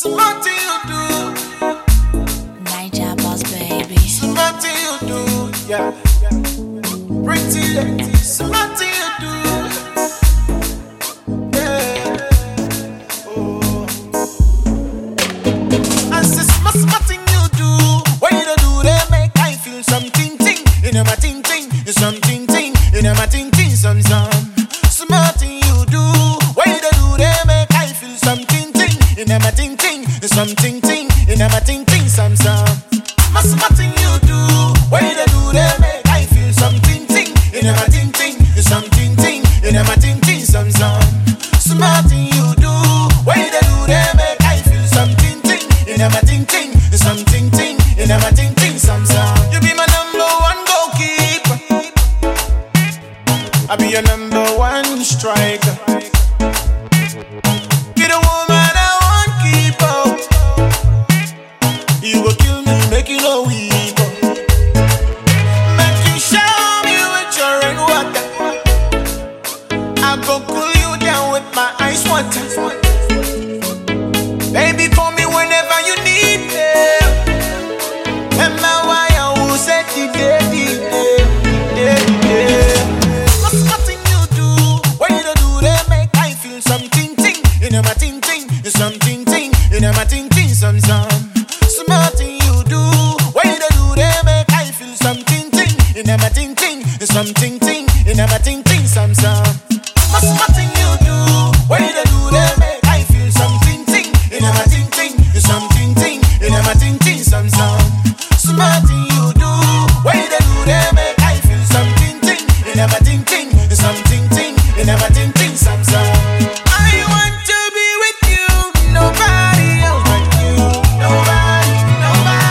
Something you do. Niger boss baby. Something you do. Yeah. Pretty lady. Something you do. Yeah. Oh. I say something you do. What you don't do, they make I feel something ting. You know my ting ting. Something ting. You know my ting ting. Some. Something you do. What you don't do, they make I feel something ting. You know my ting ting. Something ting. You know my ting ting. Some. Something you do. What you don't do, they make I feel something ting. You know my ting ting. Something ting. You know my ting ting. Some. Something you do. What you don't do, they make I feel something ting. You know my ting ting. Something ting. You know my ting ting. Some. You be my number one goalkeeper. I be your number one striker. Be the woman I want keep out. You go kill me, make you no weep. Make you shower me with your rainwater. I go cool you down with my ice water. Baby, call me whenever you need me. And my wire will set the day. Nothing you do, what you don't do, they make I feel something ting. You know my ting ting, something ting. You know my ting ting, some. Something you do, what you don't do, they make I feel something ting. You know my ting ting, something ting. You know my ting ting, some. Something you do, what you don't do, they make I feel something ting. You know my ting ting, something ting. You know my ting ting, some. Something you do, what you don't do, they make I feel something ting. You know my ting ting, something ting. You know my ting ting, some. I want to be with you, nobody else but you. Nobody, no.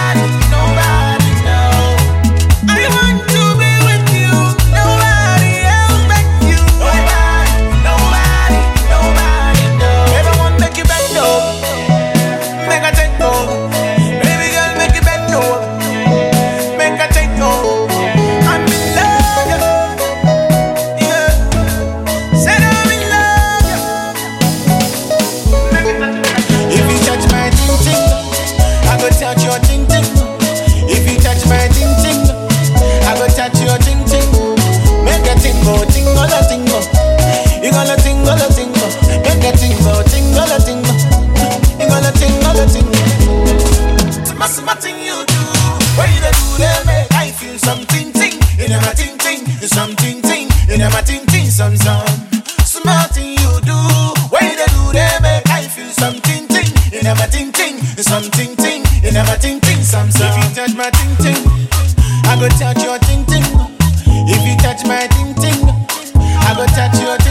I want to be with you, nobody else but you. Nobody, no. Everyone make you bend over, make a take over. Baby girl, make you bend over, make a take over. I'm in love, yeah. Said I'm in love, yeah. If you touch my ting ting, I go touch your ting ting. If you touch my ting ting, I go touch your ting ting. Make a tingle, tingle, tingle. You gonna tingle, tingle. Make a tingle, tingle, tingle. You gonna tingle, tingle. Something you do, what you don't do, they make I feel something ting. You know my ting ting, something ting. You know my ting ting, some. Something you do, what you don't do, they make I feel something ting. You know my ting ting, something ting. You know my ting ting, some. If you touch my ting ting, I go touch your ting ting. If you touch my ting ting, I go touch your